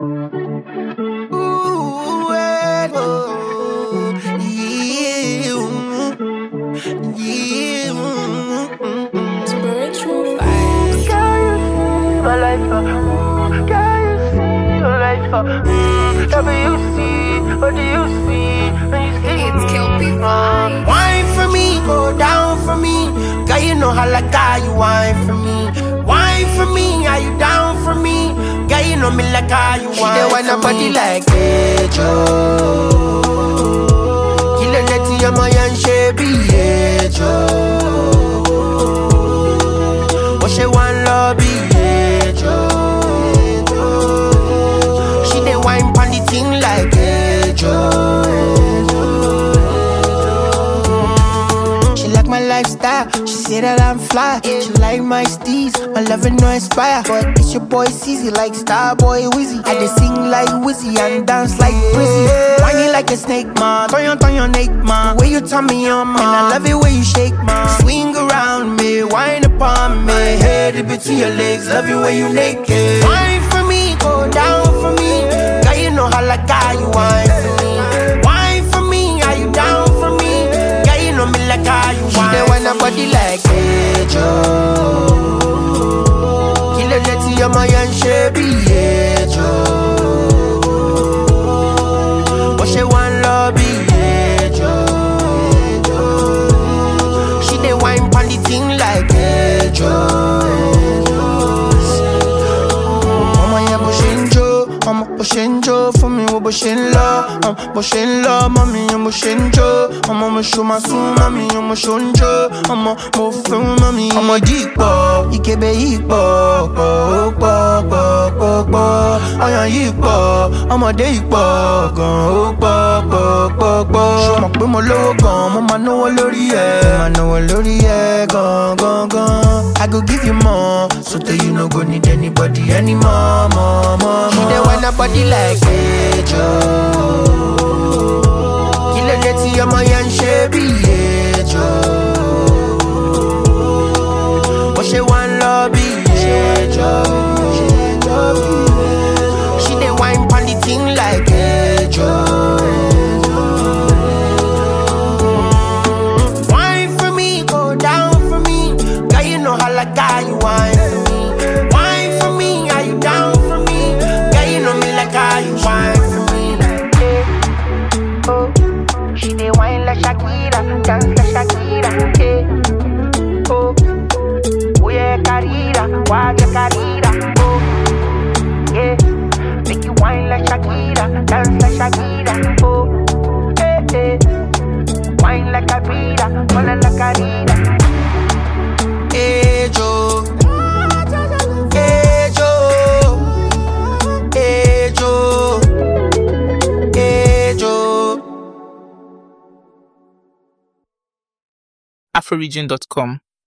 Spiritual vibes. Can you see my life? Can you see my life? WC, what do you see? When you see It's Kelpie vibes. wine for me, go down for me. Girl, you know how like you wine for me. Wine for me, are you down for me? Girl, you know me like how you wine for me. She dey want a body like Joe. Kill a dirty, I'm a young shabby, Joe. What she want, lobby, Joe. She dey wine pon the thing like Joe. She like my lifestyle, she say that I'm fly. She like my steez, my loving no inspire. But it's your boy CZ like Starboy Wizzy. I dey sing like Wizzy and dance like Brizzy. Whining like a snake, man, turn your neck, man. Way you turn me on, man, I love it way you shake, man. Swing around me, whine upon me. Head in between your legs, love it way you naked. Wine for me, go down for me. Girl, you know how like how you wine for me. Wine for me, are you down for me? Girl, you know me like how you wine. She dey want a body like Joe. Kill a dirty, I'm a young shabby, Joe. What she want, lobby, Joe. She dey wine pon the thing like Joe. Mama ya bushinjo, mama bushinjo. For me we bushinlo, mommy you bushinjo. Mama me show my soon, mommy you bushunjo. Mama mo film, mommy mama dipo, ikebe ipo, po. Oyan ipo, mama de ipo, gan po. Show my pe mo lowo gan, mo ma náwó lórí ẹ, gan. I go give you more, so that you no go need anybody anymore, more. She dey want a body like Joe. Kill a dirty, I'm a young shabby, Joe. What she want, lobby, Joe. She dey wine pon the thing like Joe. Wine for me, go down for me. Girl, you know how like how you wine for me. Wine for me, are you down for me? Girl, you know me like how you wine for me. Yeah. Oh, she dey wine like Shakira, dance like Shakira. Yeah. Oh, yeah, Carira, why you Carira? Oh, yeah, make you wine like Shakira, dance like Shakira. Oh, yeah. Wine like a Carira, wine like a Carira. Hey Joe, hey Joe, hey Joe, hey Joe. Afroregion.com